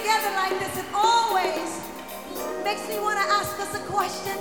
together like this, it always makes me want to ask us a question.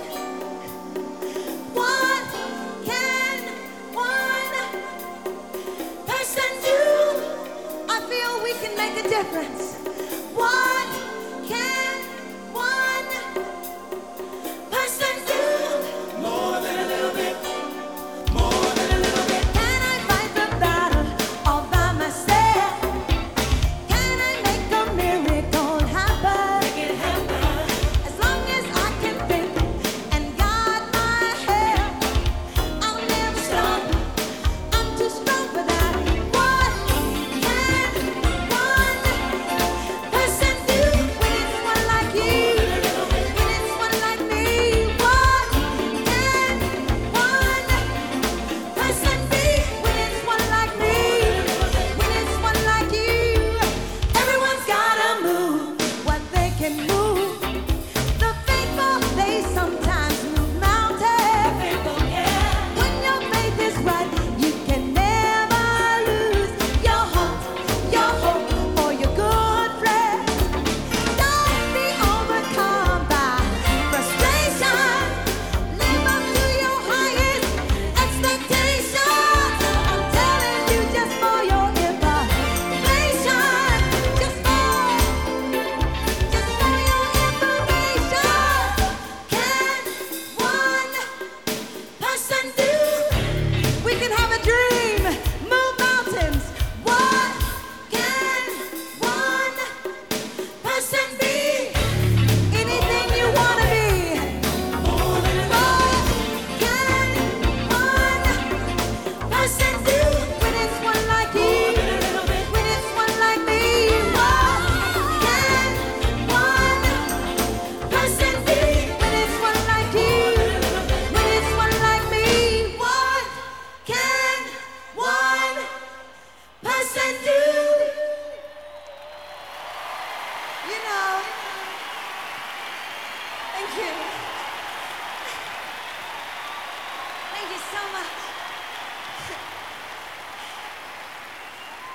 What can one person do? I feel we can make a difference. What can one person do? More than a little bit. More than a little bit. Can I fight the battle all by myself? Can I make a miracle happen? Make it happen. As long as I can think and guide my head, I'll never stop. I'm too strong for that. What can one person do when it's one like you? When it's one like me? What can one person be when it's one like me? When it's one like you? Everyone's gotta move what they can move. The faithful, they sometimes move mountains. When your faith is right, you can never lose your hope, or your good friend. Don't be overcome by frustration. Live up to your highest expectations. I'm telling you just for your information. Just for your information. Can one person do? We can have a dream, move mountains. What can one person be? Anything you wanna be. What can one person do when it's one like you? When it's one like me? What can one person be when it's one like you? When it's one like me? What can one person do? You know. Thank you. Thank you so much.